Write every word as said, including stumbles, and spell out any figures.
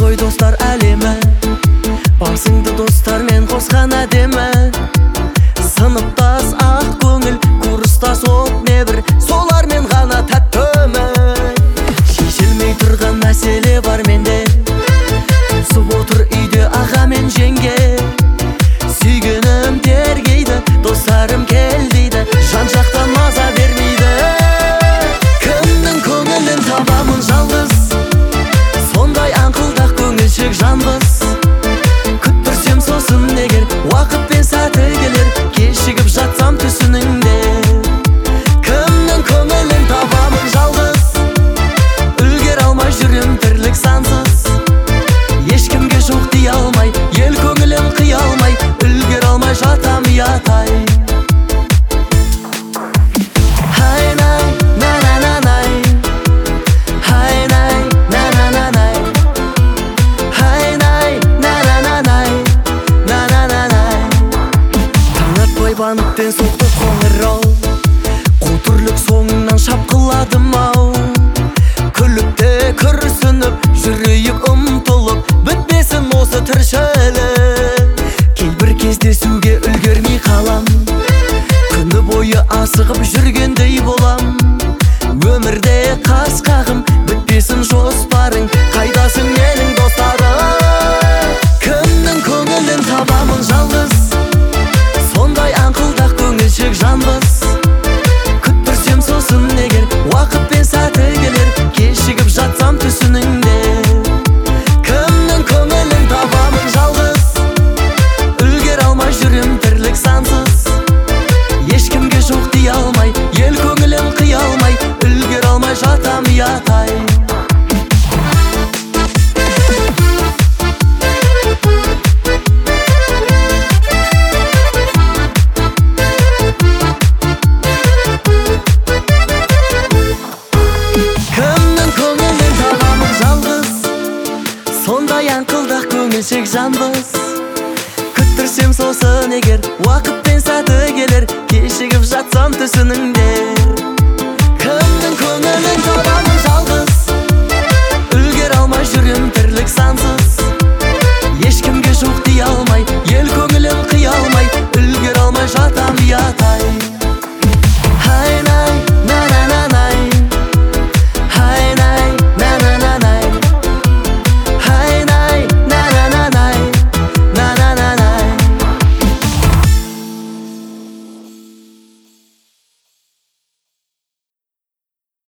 ой достар әлемі, басыңды достармен қосқан әдемі. Сыныптас ақ көңіл, курстас от небір, солармен ғана тәтті өмір. Шешілмей тұрған мәселе бар менде, түсіп отыр үйде аға мен жеңге. Сүйгенім тергейді, достарым кел дейді, жан жақтан маза бермейді. Кімнің көңілін табамын жалғыз, сондай аңқылдақ көңілшек жанбыз. Күттірсем сосын егер, уақытпен сәті келер, кешігіп жатсам түсініңде. Кімнің көңілін табамын жалғыз, үлгер алмай жүрем тірлік сансыз. Ешкімге жоқ дей алмай, ел көңілін қия алмай, үлгер алмай жатам ятай. Банктен соқты қоңырау, қотырлық соңынан шапқыладым ау. Күліпте күрсініп, жүрейік ұмтылып, бітпесін осы тіршілік. Кейбір кездесуге үлгермей қалам, күні бойы асығып жүргендей болам. Өмірде қас қағым, бітпесін жоспарың, қайдасың менің достарым. Кімнің көңілін табамын жалғыз, сондай аңқылдақ көңілшек жанбыз. Күттірсем сосын егер, уақытпен сәті келер, кешігіп жатсам түсініңде. Кімнің көңілін табамын жалғыз, үлгер алмай жүрем тірлік сансыз. Ешкімге жоқ дей алмай, ел көңілін қия алмай, үлгер алмай жатам ятай. Сондай аңқылдақ көңілшек жанбыз. Күттірсем сосын егер, уақытпен сәті келер, кешігіп жатсам түсініңдер. Кімнің көңілін табамын жалғыз,